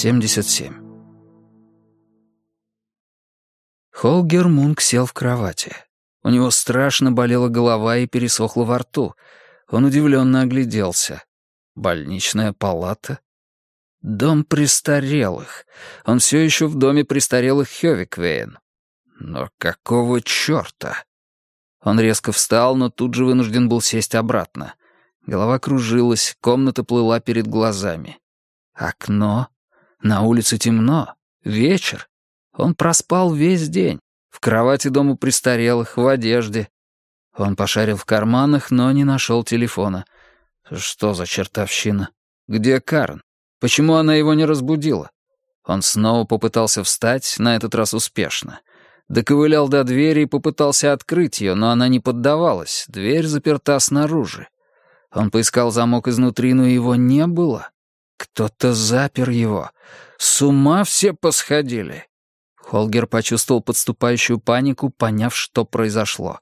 77. Холгер Мунк сел в кровати. У него страшно болела голова и пересохло во рту. Он удивленно огляделся. Больничная палата? Дом престарелых. Он все еще в доме престарелых Хёвиквейн. Но какого черта? Он резко встал, но тут же вынужден был сесть обратно. Голова кружилась, комната плыла перед глазами. Окно. На улице темно. Вечер. Он проспал весь день. В кровати дома престарелых, в одежде. Он пошарил в карманах, но не нашел телефона. Что за чертовщина? Где Карен? Почему она его не разбудила? Он снова попытался встать, на этот раз успешно. Доковылял до двери и попытался открыть ее, но она не поддавалась. Дверь заперта снаружи. Он поискал замок изнутри, но его не было. Кто-то запер его. С ума все посходили. Холгер почувствовал подступающую панику, поняв, что произошло.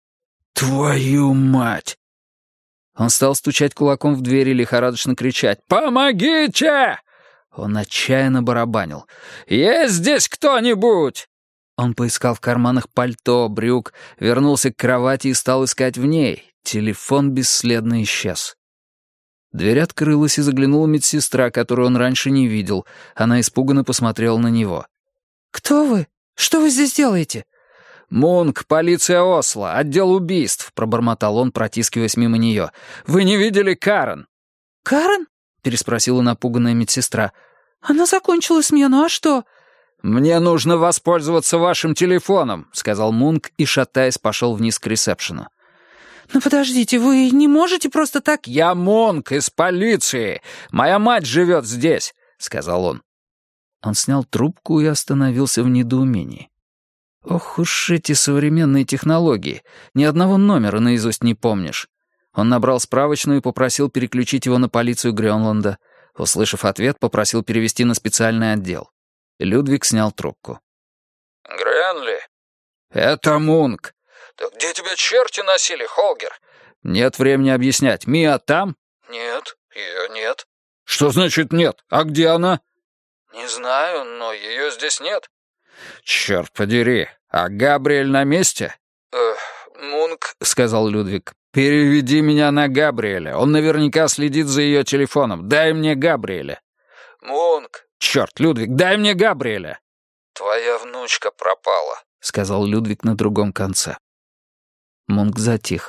«Твою мать!» Он стал стучать кулаком в дверь и лихорадочно кричать «Помогите!» Он отчаянно барабанил. «Есть здесь кто-нибудь?» Он поискал в карманах пальто, брюк, вернулся к кровати и стал искать в ней. Телефон бесследно исчез. Дверь открылась, и заглянула медсестра, которую он раньше не видел. Она испуганно посмотрела на него. «Кто вы? Что вы здесь делаете?» «Мунк, полиция Осло, отдел убийств», — пробормотал он, протискиваясь мимо нее. «Вы не видели Карен?» «Карен?» — переспросила напуганная медсестра. «Она закончила смену, а что?» «Мне нужно воспользоваться вашим телефоном», — сказал Мунк и, шатаясь, пошел вниз к ресепшену. «Но подождите, вы не можете просто так...» «Я Мунк из полиции. Моя мать живет здесь», — сказал он. Он снял трубку и остановился в недоумении. Ох уж эти современные технологии. Ни одного номера наизусть не помнишь. Он набрал справочную и попросил переключить его на полицию Грёнланда. Услышав ответ, попросил перевести на специальный отдел. Людвиг снял трубку. «Гренли?» «Это Мунк». «Да где тебя черти носили, Холгер?» «Нет времени объяснять. Мия там?» «Нет, ее нет». «Что значит нет? А где она?» «Не знаю, но ее здесь нет». «Черт подери, а Габриэль на месте?» Мунк...» — сказал Людвиг. «Переведи меня на Габриэля. Он наверняка следит за ее телефоном. Дай мне Габриэля». «Мунк...» «Черт, Людвиг, дай мне Габриэля!» «Твоя внучка пропала», — сказал Людвиг на другом конце. Мунк затих.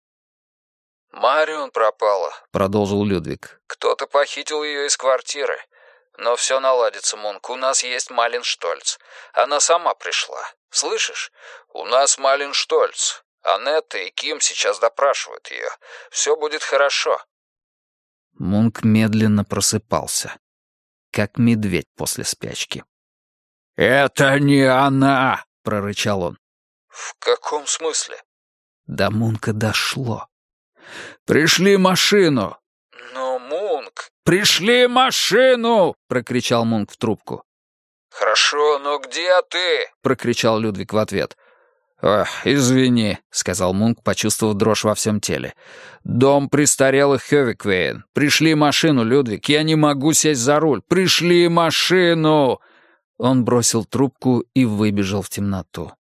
«Марион пропала», — продолжил Людвиг. «Кто-то похитил ее из квартиры. Но все наладится, Мунк. У нас есть Малин Штольц. Она сама пришла. Слышишь? У нас Малин Штольц. Анетта и Ким сейчас допрашивают ее. Все будет хорошо». Мунк медленно просыпался, как медведь после спячки. «Это не она!» — прорычал он. «В каком смысле?» До Мунка дошло. «Пришли машину!» «Но, Мунк...» «Пришли машину!» — прокричал Мунк в трубку. «Хорошо, но где ты?» — прокричал Людвиг в ответ. «Ох, извини», — сказал Мунк, почувствовав дрожь во всем теле. «Дом престарелых Хёвиквейн. Пришли машину, Людвиг. Я не могу сесть за руль. Пришли машину!» Он бросил трубку и выбежал в темноту.